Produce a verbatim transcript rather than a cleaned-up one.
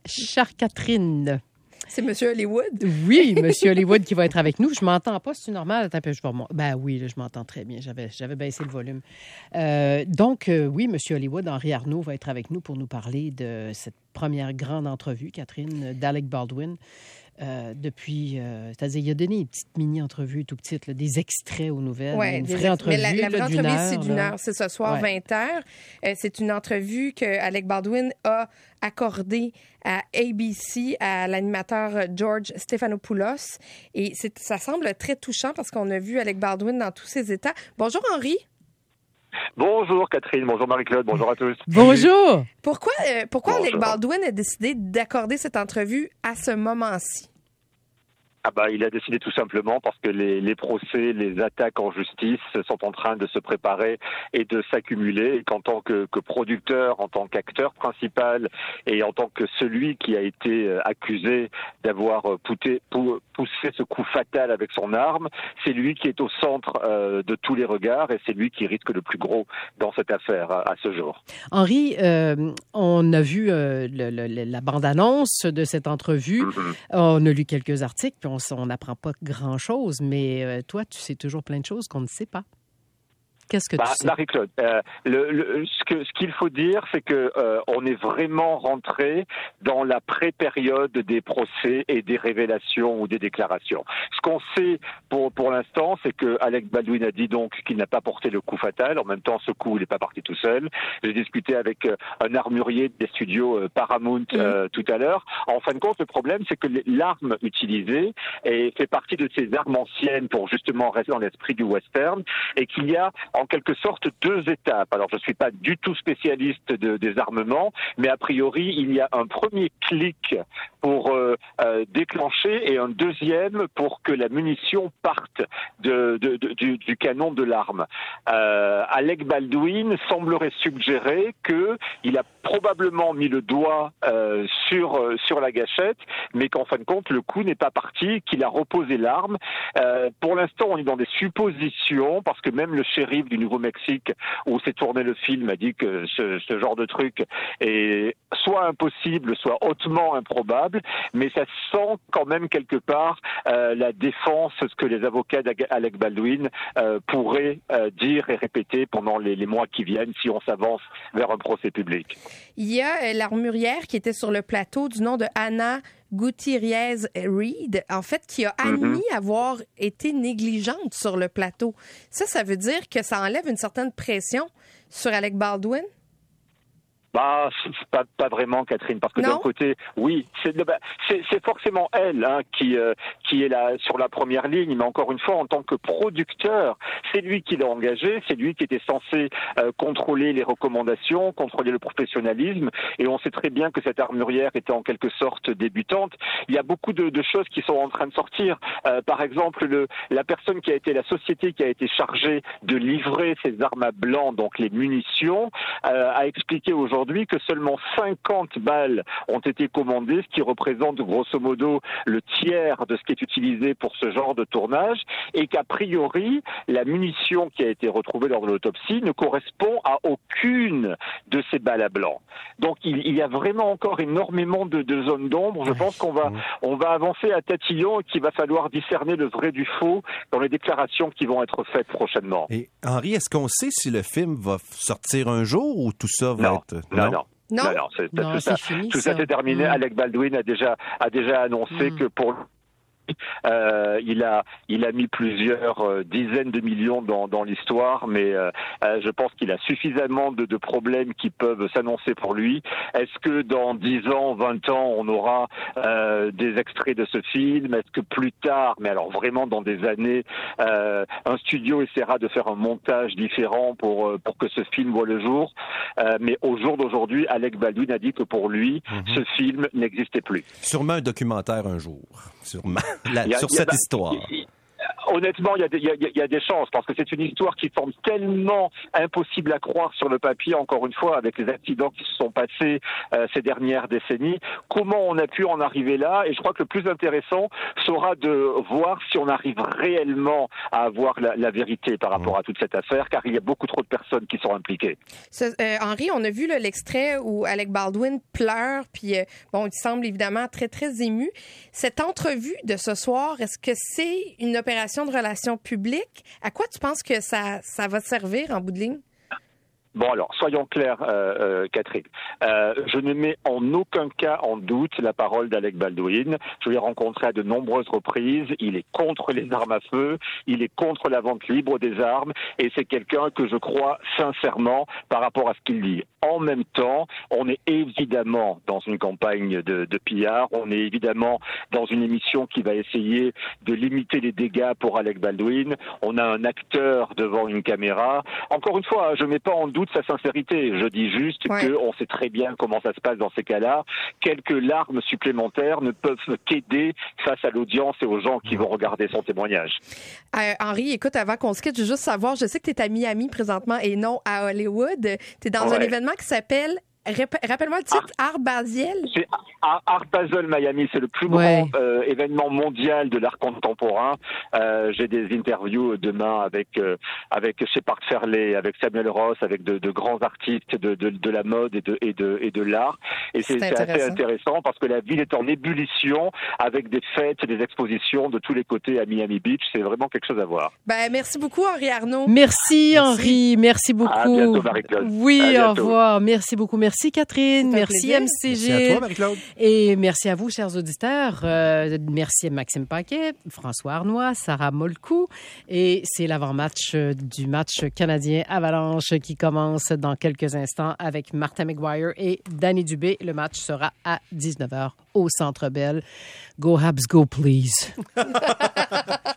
chère Catherine. C'est M. Hollywood? Oui, M. Hollywood qui va être avec nous. Je m'entends pas, c'est normal. Attends, je vais remonter. Ben oui, là, je m'entends très bien. J'avais, j'avais baissé le volume. Euh, donc, euh, oui, M. Hollywood, Henri Arnaud va être avec nous pour nous parler de cette première grande entrevue, Catherine, d'Alec Baldwin. Euh, depuis, euh, c'est-à-dire, il a donné une petite mini-entrevue tout petite, là, des extraits aux nouvelles, ouais, une des vraie ex... entrevue, mais la, la vraie là, entrevue, d'une heure, c'est d'une là. heure, c'est ce soir, ouais. vingt heures. Euh, c'est une entrevue que Alec Baldwin a accordée à A B C, à l'animateur George Stephanopoulos. Et c'est, ça semble très touchant parce qu'on a vu Alec Baldwin dans tous ses états. Bonjour, Henri. Bonjour Catherine, bonjour Marie-Claude, bonjour à tous. Bonjour! Pourquoi, euh, pourquoi bonjour. Alec Baldwin a décidé d'accorder cette entrevue à ce moment-ci? Ah bah, il a décidé tout simplement parce que les, les procès, les attaques en justice sont en train de se préparer et de s'accumuler, et qu'en tant que, que producteur, en tant qu'acteur principal et en tant que celui qui a été accusé d'avoir poussé, poussé ce coup fatal avec son arme, c'est lui qui est au centre euh, de tous les regards et c'est lui qui risque le plus gros dans cette affaire à, à ce jour. Henri, euh, on a vu euh, le, le, la bande-annonce de cette entrevue, mm-hmm. On a lu quelques articles, puis on on n'apprend pas grand-chose, mais euh, toi, tu sais toujours plein de choses qu'on ne sait pas. Qu'est-ce que bah, tu sais? Marie-Claude, euh, le, le, ce, que, ce qu'il faut dire, c'est que euh, on est vraiment rentré dans la pré-période des procès et des révélations ou des déclarations. Ce qu'on sait pour pour l'instant, c'est que Alec Baldwin a dit donc qu'il n'a pas porté le coup fatal. En même temps, ce coup, il n'est pas parti tout seul. J'ai discuté avec euh, un armurier des studios euh, Paramount euh, mmh. tout à l'heure. En fin de compte, le problème, c'est que l'arme utilisée est, fait partie de ces armes anciennes pour justement rester dans l'esprit du western, et qu'il y a en quelque sorte deux étapes. Alors, je ne suis pas du tout spécialiste de, des armements, mais a priori, il y a un premier clic pour euh, euh, déclencher et un deuxième pour que la munition parte de, de, de, du, du canon de l'arme. Euh, Alec Baldwin semblerait suggérer qu'il a probablement mis le doigt euh, sur, euh, sur la gâchette, mais qu'en fin de compte, le coup n'est pas parti, qu'il a reposé l'arme. Euh, pour l'instant, on est dans des suppositions, parce que même le shérif du Nouveau-Mexique, où s'est tourné le film, a dit que ce, ce genre de truc est soit impossible, soit hautement improbable, mais ça sent quand même quelque part euh, la défense, ce que les avocats d'Alec Baldwin euh, pourraient euh, dire et répéter pendant les, les mois qui viennent si on s'avance vers un procès public. Il y a l'armurière qui était sur le plateau du nom de Anna Gutierrez-Reed, en fait, qui a admis mm-hmm. avoir été négligente sur le plateau. Ça, ça veut dire que ça enlève une certaine pression sur Alec Baldwin? Bah, c'est pas, pas vraiment, Catherine, parce que non. d'un côté, oui, c'est, bah, c'est, c'est forcément elle hein, qui, euh, qui est là sur la première ligne, mais encore une fois, en tant que producteur, c'est lui qui l'a engagé, c'est lui qui était censé euh, contrôler les recommandations, contrôler le professionnalisme, et on sait très bien que cette armurière était en quelque sorte débutante. Il y a beaucoup de, de choses qui sont en train de sortir. Euh, par exemple, le, la personne qui a été, la société qui a été chargée de livrer ces armes à blanc, donc les munitions, euh, a expliqué aujourd'hui que seulement cinquante balles ont été commandées, ce qui représente grosso modo le tiers de ce qui est utilisé pour ce genre de tournage, et qu'a priori, la munition qui a été retrouvée lors de l'autopsie ne correspond à aucune de ces balles à blanc. Donc il, il y a vraiment encore énormément de, de zones d'ombre. Je pense qu'on va, on va avancer à tatillon et qu'il va falloir discerner le vrai du faux dans les déclarations qui vont être faites prochainement. Et Henri, est-ce qu'on sait si le film va sortir un jour ou tout ça va non, être... Non, non. Non, non, non c'est, non, tout, c'est ça, fini, tout ça. ça c'est terminé. Mmh. Alec Baldwin a déjà, a déjà annoncé mmh. que pour Euh, il a il a mis plusieurs euh, dizaines de millions dans, dans l'histoire, mais euh, euh, je pense qu'il a suffisamment de, de problèmes qui peuvent s'annoncer pour lui. Est-ce que dans dix ans, vingt ans, on aura euh, des extraits de ce film? Est-ce que plus tard, mais alors vraiment dans des années, euh, un studio essaiera de faire un montage différent pour euh, pour que ce film voit le jour? euh, Mais au jour d'aujourd'hui, Alec Baldwin a dit que pour lui, mm-hmm. ce film n'existait plus. Sûrement un documentaire un jour. Sûrement. La, a, sur cette a, histoire. Il, honnêtement, il y, a des, il, y a, il y a des chances, parce que c'est une histoire qui semble tellement impossible à croire sur le papier, encore une fois, avec les accidents qui se sont passés euh, ces dernières décennies. Comment on a pu en arriver là? Et je crois que le plus intéressant sera de voir si on arrive réellement à avoir la, la vérité par rapport à toute cette affaire, car il y a beaucoup trop de personnes qui sont impliquées. Ce, euh, Henri, on a vu là, l'extrait où Alec Baldwin pleure, puis euh, bon, il semble évidemment très, très ému. Cette entrevue de ce soir, est-ce que c'est une opération de relations publiques? À quoi tu penses que ça, ça va servir en bout de ligne? Bon alors, soyons clairs, euh, euh, Catherine. Euh, je ne mets en aucun cas en doute la parole d'Alec Baldwin. Je l'ai rencontré à de nombreuses reprises. Il est contre les armes à feu, il est contre la vente libre des armes, et c'est quelqu'un que je crois sincèrement par rapport à ce qu'il dit. En même temps, on est évidemment dans une campagne de, de P R, on est évidemment dans une émission qui va essayer de limiter les dégâts pour Alec Baldwin. On a un acteur devant une caméra. Encore une fois, je ne mets pas en doute sa sincérité. Je dis juste ouais. qu'on sait très bien comment ça se passe dans ces cas-là. Quelques larmes supplémentaires ne peuvent qu'aider face à l'audience et aux gens qui vont regarder son témoignage. Euh, Henri, écoute, avant qu'on se quitte, je veux juste savoir, je sais que tu es à Miami présentement et non à Hollywood. Tu es dans ouais. un événement qui s'appelle... Rappelle-moi le titre, Art, Art Basel. C'est Art Basel Miami, c'est le plus ouais. grand euh, événement mondial de l'art contemporain. Euh, j'ai des interviews demain avec euh, avec Shepard Fairey, avec Samuel Ross, avec de, de grands artistes de, de, de la mode et de et de et de l'art. Et c'est, c'est, c'est assez intéressant parce que la ville est en ébullition avec des fêtes, des expositions de tous les côtés à Miami Beach. C'est vraiment quelque chose à voir. Ben merci beaucoup Henri Arnaud. Merci, merci. Henri, merci beaucoup. À bientôt Marie-Claude. Oui, au revoir. Merci beaucoup. Merci. Merci Catherine, merci M C G. Merci à toi Marie-Claude. Et merci à vous, chers auditeurs. Euh, merci à Maxime Paquet, François Arnois, Sarah Molcou. Et c'est l'avant-match du match canadien Avalanche qui commence dans quelques instants avec Martin McGuire et Danny Dubé. Le match sera à dix-neuf heures au Centre Bell. Go Habs, go please.